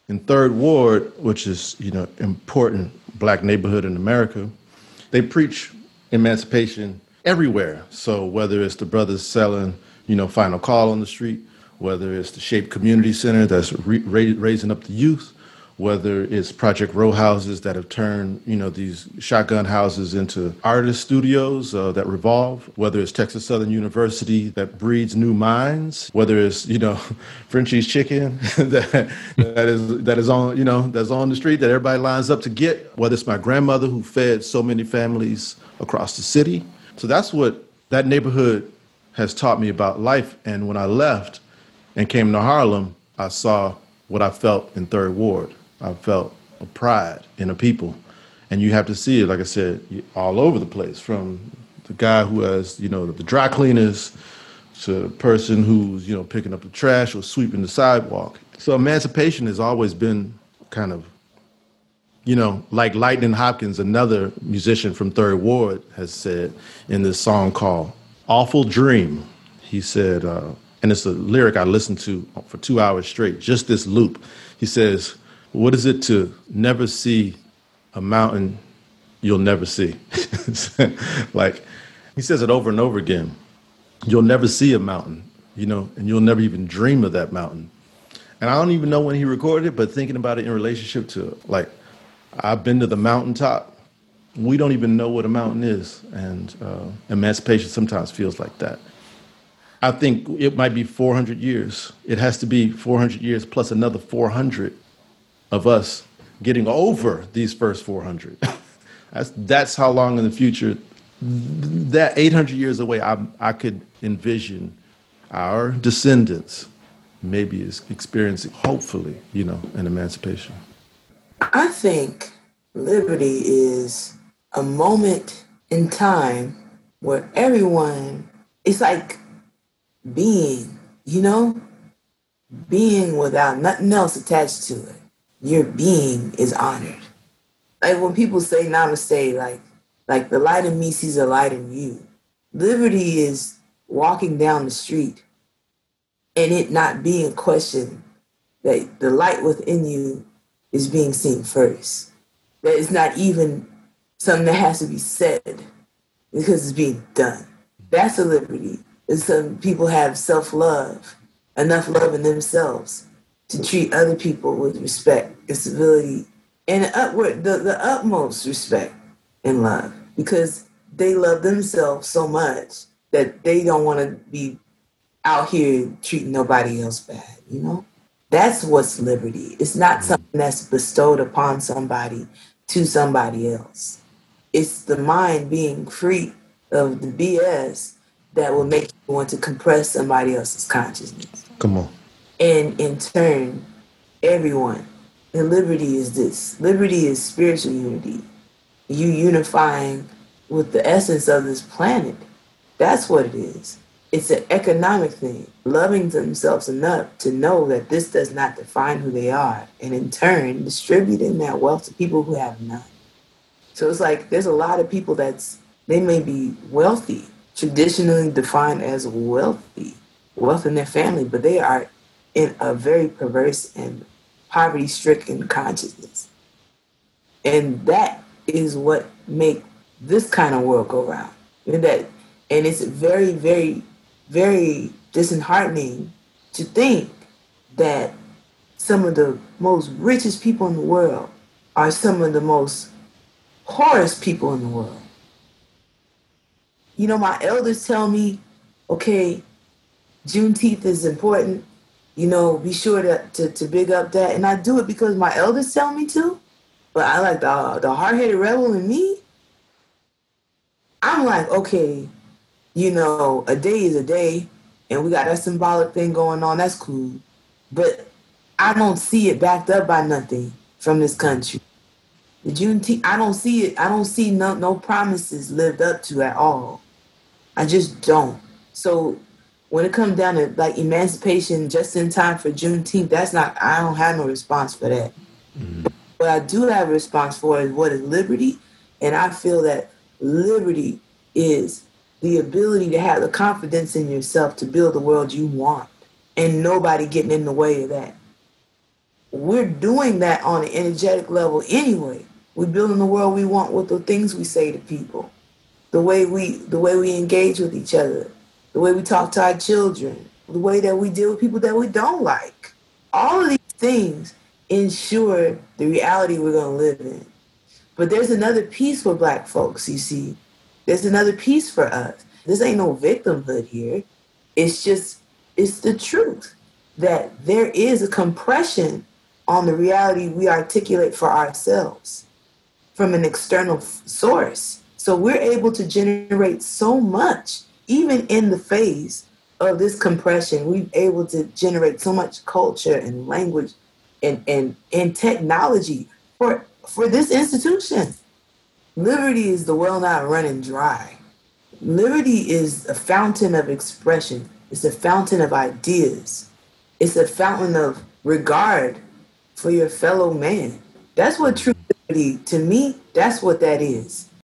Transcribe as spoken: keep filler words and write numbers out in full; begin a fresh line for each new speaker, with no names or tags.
in Third Ward, which is, you know, important black neighborhood in America, they preach emancipation everywhere. So whether it's the brothers selling, you know, Final Call on the street, whether it's the Shape Community Center that's re- ra- raising up the youth, whether it's Project Row houses that have turned, you know, these shotgun houses into artist studios uh, that revolve, whether it's Texas Southern University that breeds new minds, whether it's, you know, Frenchie's Chicken that, that is that is on, you know, that's on the street that everybody lines up to get, whether it's my grandmother who fed so many families across the city. So that's what that neighborhood has taught me about life. And when I left and came to Harlem, I saw what I felt in Third Ward. I felt a pride in a people. And you have to see it, like I said, all over the place, from the guy who has, you know, the dry cleaners to the person who's, you know, picking up the trash or sweeping the sidewalk. So emancipation has always been kind of, you know, like Lightning Hopkins, another musician from Third Ward, has said in this song called Awful Dream. He said, uh, and it's a lyric I listened to for two hours straight, just this loop. He says, what is it to never see a mountain you'll never see? Like, he says it over and over again. You'll never see a mountain, you know, and you'll never even dream of that mountain. And I don't even know when he recorded it, but thinking about it in relationship to, like, I've been to the mountaintop. We don't even know what a mountain is. And uh, emancipation sometimes feels like that. I think it might be four hundred years. It has to be four hundred years plus another four hundred of us getting over these first four hundred. that's, that's how long in the future, that eight hundred years away, I, I could envision our descendants maybe is experiencing, hopefully, you know, an emancipation.
I think liberty is a moment in time where everyone, it's like being, you know, being without nothing else attached to it. Your being is honored. Like when people say namaste, like, like the light in me sees a light in you. Liberty is walking down the street and it not being questioned, that the light within you is being seen first. That it's not even something that has to be said because it's being done. That's a liberty. And some people have self-love, enough love in themselves to treat other people with respect and civility and upward, the, the utmost respect and love, because they love themselves so much that they don't want to be out here treating nobody else bad, you know? That's what's liberty. It's not something that's bestowed upon somebody to somebody else. It's the mind being free of the B S that will make you want to compress somebody else's consciousness.
Come on.
And in turn, everyone. And liberty is this. Liberty is spiritual unity. You unifying with the essence of this planet. That's what it is. It's an economic thing. Loving themselves enough to know that this does not define who they are. And in turn, distributing that wealth to people who have none. So it's like there's a lot of people that's, they may be wealthy, traditionally defined as wealthy, wealth in their family, but they are in a very perverse and poverty-stricken consciousness. And that is what make this kind of world go round. And, that, and it's very, very, very disheartening to think that some of the most richest people in the world are some of the most poorest people in the world. You know, my elders tell me, okay, Juneteenth is important. You know, be sure to, to, to big up that. And I do it because my elders tell me to. But I like the, the hard-headed rebel in me. I'm like, okay, you know, a day is a day. And we got that symbolic thing going on. That's cool. But I don't see it backed up by nothing from this country. The Juneteenth, I don't see it. I don't see no, no promises lived up to at all. I just don't. So when it comes down to like emancipation just in time for Juneteenth, that's not, I don't have no response for that. Mm-hmm. What I do have a response for is what is liberty. And I feel that liberty is the ability to have the confidence in yourself to build the world you want and nobody getting in the way of that. we're doing that on an energetic level anyway. We're building the world we want with the things we say to people, the way we the way we engage with each other, the way we talk to our children, the way that we deal with people that we don't like. All of these things ensure the reality we're going to live in. But there's another piece for Black folks, you see. There's another piece for us. This ain't no victimhood here. It's just, it's the truth that there is a compression on the reality we articulate for ourselves from an external f- source. So we're able to generate so much, even in the phase of this compression, we're able to generate so much culture and language and, and, and technology for, for this institution. Liberty is the well not running dry. Liberty is a fountain of expression. It's a fountain of ideas. It's a fountain of regard for your fellow man. That's what true liberty, to me, that's what that is.